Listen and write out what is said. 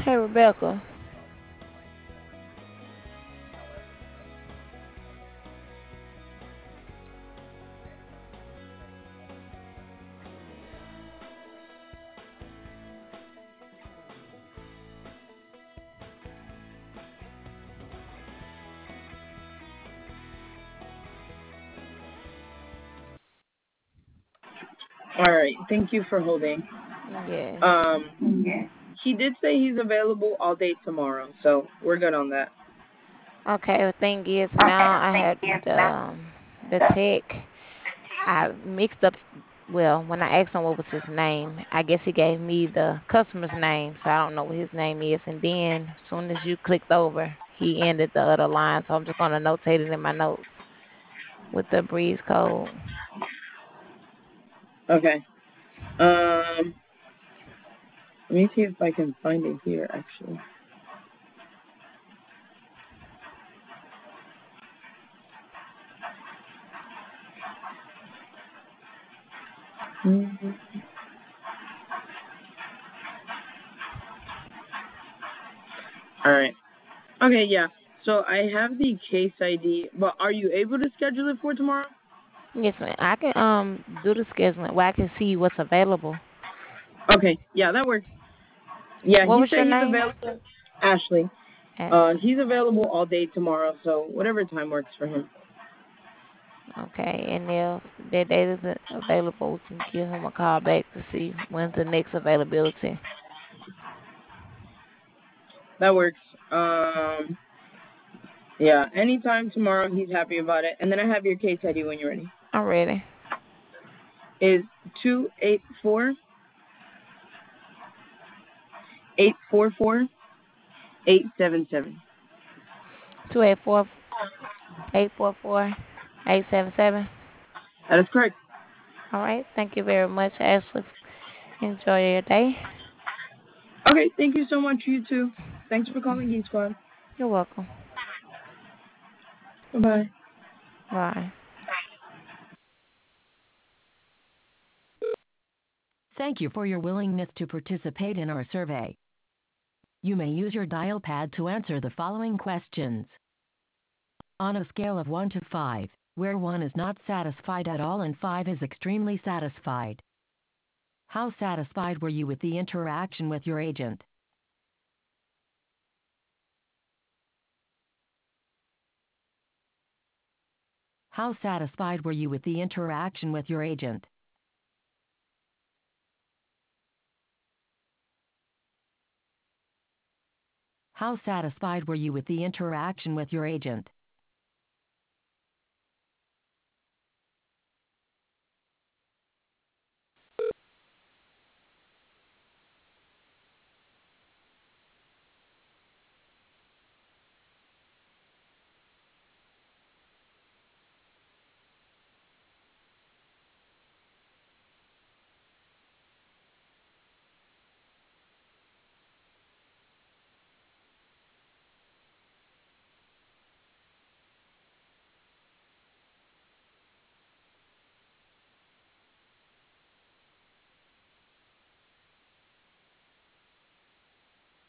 Hey, Rebecca. All right. Thank you for holding. Yes. Um, he did say he's available all day tomorrow, so we're good on that. Okay, the thing is now I had the tech. I mixed up. Well, when I asked him what was his name, I guess he gave me the customer's name, so I don't know what his name is. And then, as soon as you clicked over, he ended the other line. So I'm just gonna notate it in my notes with the breeze code. Okay. Let me see if I can find it here. Actually. Mhm. All right. Okay. Yeah. So I have the case ID, but are you able to schedule it for tomorrow? Yes, ma'am. I can do the scheduling where I can see what's available. Okay. Yeah, that works. Yeah, What he was said your he's name? available. Ashley. Ashley. He's available all day tomorrow, so whatever time works for him. Okay, and if that date isn't available, we can give him a call back to see when's the next availability. That works. Um, yeah, anytime tomorrow, he's happy about it. And then I have your case ID when you're ready. I'm ready. Is 284-844-877. 284-844-877. That is correct. All right. Thank you very much, Ashley. Enjoy your day. Okay, thank you so much, you too. Thanks for calling Geek Squad. You're welcome. Bye bye. Bye. Thank you for your willingness to participate in our survey. You may use your dial pad to answer the following questions. On a scale of 1 to 5, where 1 is not satisfied at all and 5 is extremely satisfied, how satisfied were you with the interaction with your agent? How satisfied were you with the interaction with your agent? How satisfied were you with the interaction with your agent?